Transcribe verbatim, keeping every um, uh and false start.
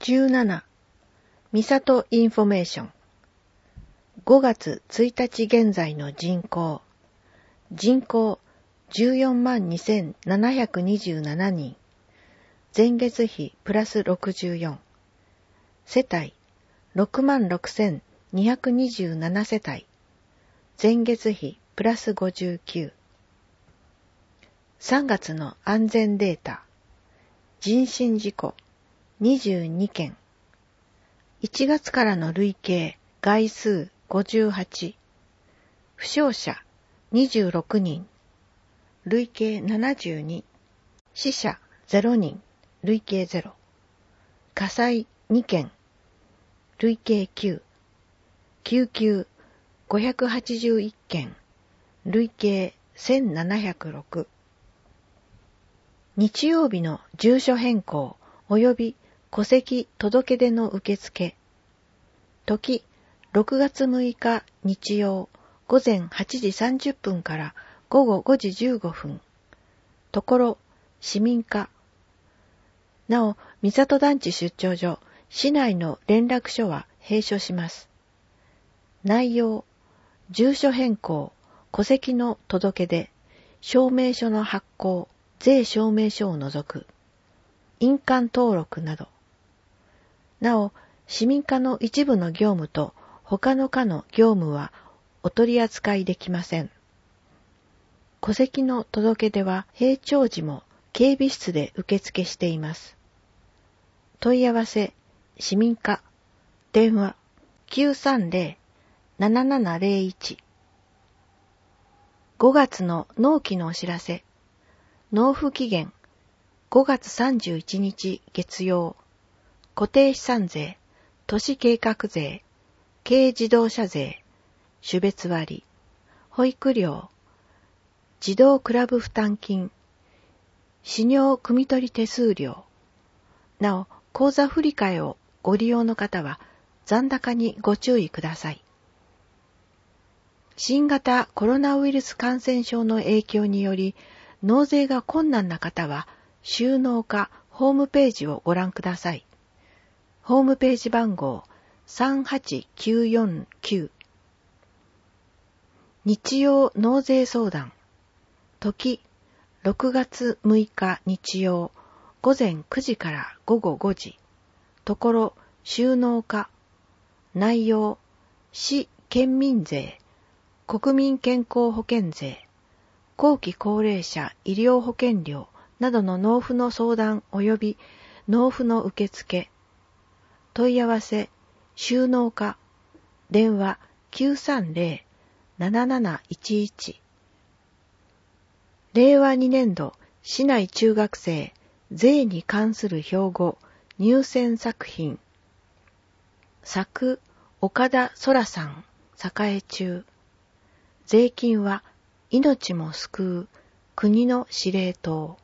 じゅうなな. みさとインフォメーション。ごがつついたち現在の人口。人口 じゅうよんまんにせんななひゃくにじゅうななにん。前月比プラスろくじゅうよん。世帯 ろくまんろくせんにひゃくにじゅうなな 世帯。前月比プラスごじゅうきゅう。さんがつの安全データ。人身事故にじゅうにけん。いちがつからの累計害数ごじゅうはち。負傷者にじゅうろくにん。累計ななじゅうに。死者ゼロにん。累計ゼロ。火災にけん。累計きゅう。救急ごひゃくはちじゅういっけん。累計せんななひゃくろく。日曜日の住所変更及び戸籍届出の受付。時、ろくがつむいか日曜午前はちじさんじゅっぷんから午後ごじじゅうごふん。ところ、市民課。なお、三郷団地出張所、市内の連絡所は閉所します。内容、住所変更、戸籍の届出、証明書の発行、税証明書を除く、印鑑登録など。なお、市民課の一部の業務と他の課の業務はお取り扱いできません。戸籍の届出は閉庁時も警備室で受付しています。問い合わせ、市民課、電話 きゅうさんぜろ ななななぜろいち。ごがつの納期のお知らせ。納付期限ごがつさんじゅういちにち月曜。固定資産税、都市計画税、軽自動車税、種別割、保育料、児童クラブ負担金、使用汲み取り手数料。なお、口座振替をご利用の方は残高にご注意ください。新型コロナウイルス感染症の影響により、納税が困難な方は、収納課ホームページをご覧ください。ホームページ番号さんはちきゅうよんきゅう。日曜納税相談。時、ろくがつむいか日曜、午前くじから午後ごじ。ところ、収納課。内容、市県民税、国民健康保険税、後期高齢者医療保険料などの納付の相談及び納付の受付。問い合わせ、収納課、電話 きゅうさんぜろ なななないちいち。れいわにねんど市内中学生税に関する標語入選作品。作、岡田空さん、栄中。税金は命も救う国の司令塔。